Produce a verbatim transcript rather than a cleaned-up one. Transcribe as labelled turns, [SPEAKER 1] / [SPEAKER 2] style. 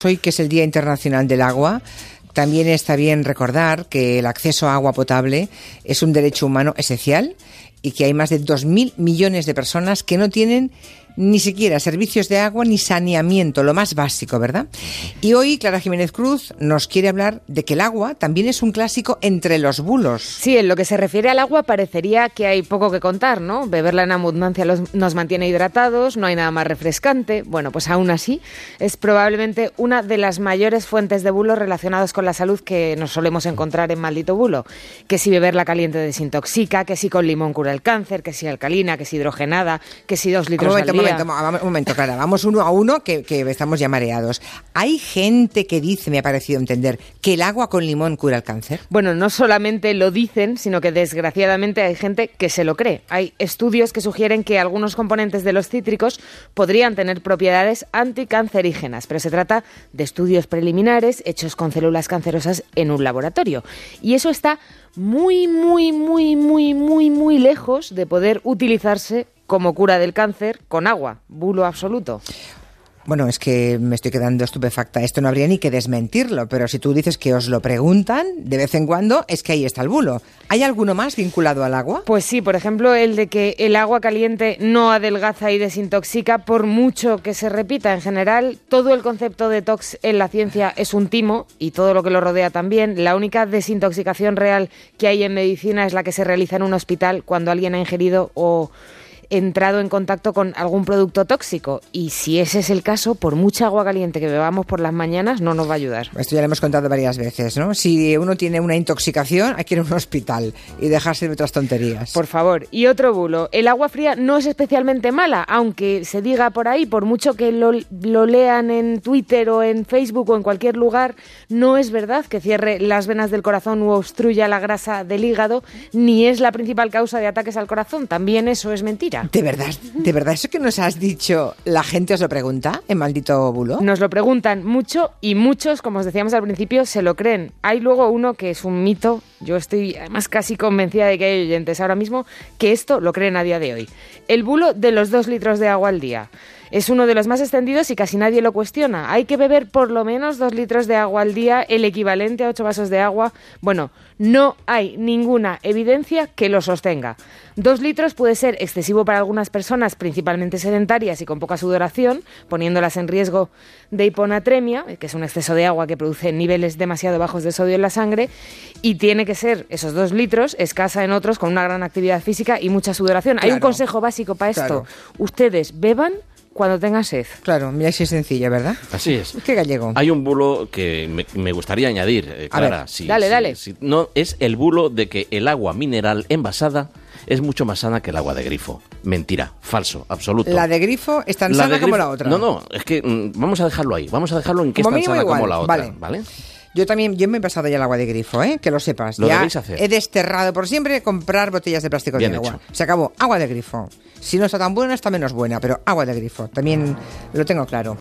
[SPEAKER 1] Hoy, que es el Día Internacional del Agua, también está bien recordar que el acceso a agua potable es un derecho humano esencial y que hay más de dos mil millones de personas que no tienen ni siquiera servicios de agua ni saneamiento, lo más básico, ¿verdad? Y hoy Clara Jiménez Cruz nos quiere hablar de que el agua también es un clásico entre los bulos.
[SPEAKER 2] Sí, en lo que se refiere al agua parecería que hay poco que contar, ¿no? Beberla en abundancia los, nos mantiene hidratados, no hay nada más refrescante. Bueno, pues aún así es probablemente una de las mayores fuentes de bulos relacionados con la salud que nos solemos encontrar en Maldito Bulo. Que si beberla caliente desintoxica, que si con limón cura el cáncer, que si alcalina, que si hidrogenada, que si dos litros al día.
[SPEAKER 1] Un momento, un momento, Clara, vamos uno a uno que, que estamos ya mareados. Hay gente que dice, me ha parecido entender, que el agua con limón cura el cáncer.
[SPEAKER 2] Bueno, no solamente lo dicen, sino que desgraciadamente hay gente que se lo cree. Hay estudios que sugieren que algunos componentes de los cítricos podrían tener propiedades anticancerígenas, pero se trata de estudios preliminares hechos con células cancerosas en un laboratorio. Y eso está muy, muy, muy, muy, muy, muy lejos de poder utilizarse como cura del cáncer con agua, bulo absoluto.
[SPEAKER 1] Bueno, es que me estoy quedando estupefacta. Esto no habría ni que desmentirlo, pero si tú dices que os lo preguntan de vez en cuando, es que ahí está el bulo. ¿Hay alguno más vinculado al agua?
[SPEAKER 2] Pues sí, por ejemplo, el de que el agua caliente no adelgaza y desintoxica, por mucho que se repita. En general, todo el concepto de detox en la ciencia es un timo y todo lo que lo rodea también. La única desintoxicación real que hay en medicina es la que se realiza en un hospital cuando alguien ha ingerido o entrado en contacto con algún producto tóxico, y si ese es el caso, por mucha agua caliente que bebamos por las mañanas no nos va a ayudar.
[SPEAKER 1] Esto ya lo hemos contado varias veces, ¿no? Si uno tiene una intoxicación, hay que ir a un hospital y dejarse de otras tonterías.
[SPEAKER 2] Por favor. Y otro bulo, el agua fría no es especialmente mala, aunque se diga por ahí, por mucho que lo, lo lean en Twitter o en Facebook o en cualquier lugar, no es verdad que cierre las venas del corazón u obstruya la grasa del hígado, ni es la principal causa de ataques al corazón. También eso es mentira.
[SPEAKER 1] ¿De verdad, de verdad eso que nos has dicho, la gente os lo pregunta en Maldito Bulo?
[SPEAKER 2] Nos lo preguntan mucho y muchos, como os decíamos al principio, se lo creen. Hay luego uno que es un mito, yo estoy además casi convencida de que hay oyentes ahora mismo que esto lo creen a día de hoy. El bulo de los dos litros de agua al día. Es uno de los más extendidos y casi nadie lo cuestiona. Hay que beber por lo menos dos litros de agua al día, el equivalente a ocho vasos de agua. Bueno, no hay ninguna evidencia que lo sostenga. Dos litros puede ser excesivo para algunas personas, principalmente sedentarias y con poca sudoración, poniéndolas en riesgo de hiponatremia, que es un exceso de agua que produce niveles demasiado bajos de sodio en la sangre, y tiene que ser esos dos litros escasa en otros con una gran actividad física y mucha sudoración. Claro. Hay un consejo básico para esto. Claro. Ustedes beban cuando tengan sed.
[SPEAKER 1] Claro, mira si es sencillo, ¿verdad?
[SPEAKER 3] Así es.
[SPEAKER 1] Qué gallego.
[SPEAKER 3] Hay un bulo que me, me gustaría añadir, eh, Clara.
[SPEAKER 2] A ver,
[SPEAKER 3] si,
[SPEAKER 2] dale,
[SPEAKER 3] si,
[SPEAKER 2] dale.
[SPEAKER 3] Si, no, es el bulo de que el agua mineral envasada es mucho más sana que el agua de grifo. Mentira, falso, absoluto.
[SPEAKER 1] La de grifo es tan
[SPEAKER 3] la
[SPEAKER 1] sana
[SPEAKER 3] grifo,
[SPEAKER 1] como la otra.
[SPEAKER 3] No, no, es que mm, vamos a dejarlo ahí. Vamos a dejarlo en que
[SPEAKER 1] como
[SPEAKER 3] es tan sana
[SPEAKER 1] igual.
[SPEAKER 3] como la otra.
[SPEAKER 1] Vale.
[SPEAKER 3] ¿Vale?
[SPEAKER 1] Yo también, yo me he pasado ya el agua de grifo, ¿eh? Que lo sepas.
[SPEAKER 3] Lo
[SPEAKER 1] ya
[SPEAKER 3] debéis hacer.
[SPEAKER 1] He desterrado por siempre comprar botellas de plástico
[SPEAKER 3] Bien
[SPEAKER 1] de agua.
[SPEAKER 3] hecho.
[SPEAKER 1] Se acabó. Agua de grifo. Si no está tan buena, está menos buena, pero agua de grifo. También lo tengo claro.